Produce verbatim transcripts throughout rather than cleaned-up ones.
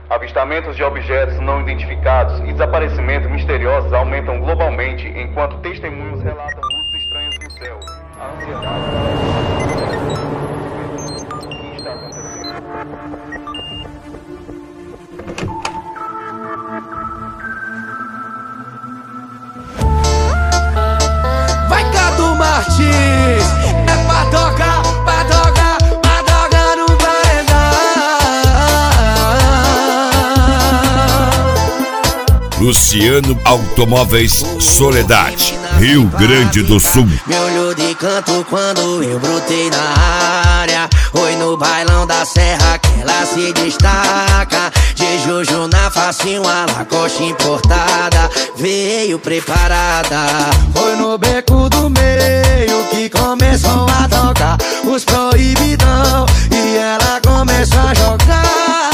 Avistamentos de objetos não identificados e desaparecimentos misteriosos aumentam globalmente, enquanto testemunhos relatam luzes estranhas no céu. A ansiedade... O que está acontecendo? Vai, Cadu Martins! É pra tocar, pra tocar, pra tocar no paredão. Luciano Automóveis Soledade, Rio Grande do Sul. Me olhou de canto quando eu brotei na área. Oi, no bailão da serra que ela se destaca. De Juju na face, uma Lacoste importada. Veio preparada. Foi no beco do meio que começou a tocar os proibidão. E ela começou a jogar.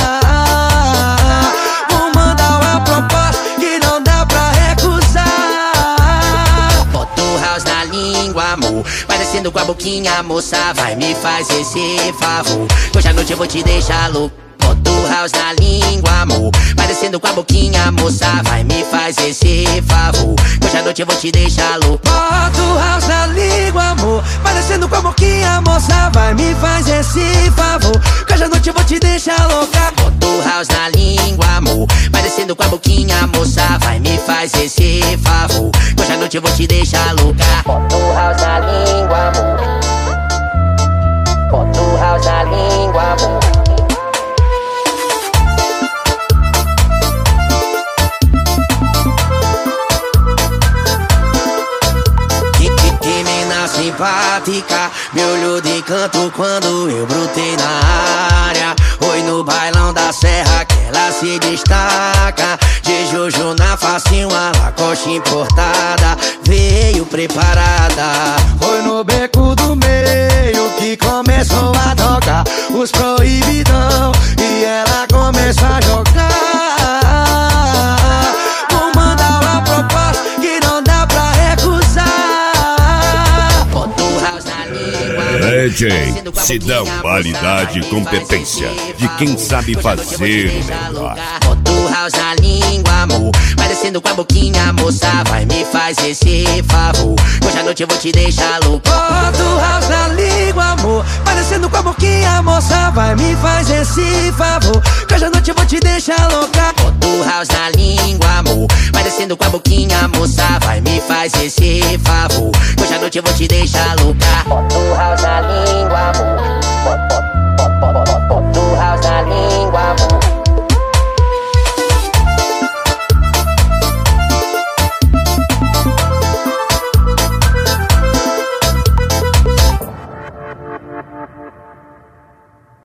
Vou mandar uma proposta que não dá pra recusar. Bota o house na língua, amor. Parecendo com a boquinha, moça, vai me fazer esse favor. Hoje à noite eu vou te deixar louco. Bota o house na língua, amor. Parecendo com a boquinha, moça, vai me fazer esse favor. Hoje à noite eu vou te deixar louco. Bota o house na língua, amor. Parecendo com a boquinha, moça, vai me fazer esse favor. Hoje à noite eu vou te deixar louca. Bota o house na língua, amor. Parecendo com a boquinha, moça, vai me fazer esse favor. Hoje à noite eu vou te deixar louca. Bota o house na língua, amor. Bota o house na língua, amor. Simpática, me olhou de canto quando eu brotei na área. Oi, no bailão da serra que ela se destaca. De Juju na face, uma Lacoste importada. Veio preparada. Foi no beco do meio que começou a tocar os proibidão. E ela começou a jogar. Vou mandar uma proposta que não dá pra recusar. D J Sidão, qualidade e competência de quem sabe fazer o melhor. Bota o house na língua, amor. Parecendo com a boquinha, moça, vai me fazer esse favor. Hoje à noite eu vou te deixar louco. Bota o house na língua, amor. Parecendo com a boquinha, moça, vai me fazer esse favor. Hoje à noite eu vou te deixar louca. Bota o house na língua, amor. Parecendo com a boquinha, moça, vai me fazer esse favor. Hoje à noite eu vou te deixar louca. Bota o house na língua, amor. Bota o house na língua.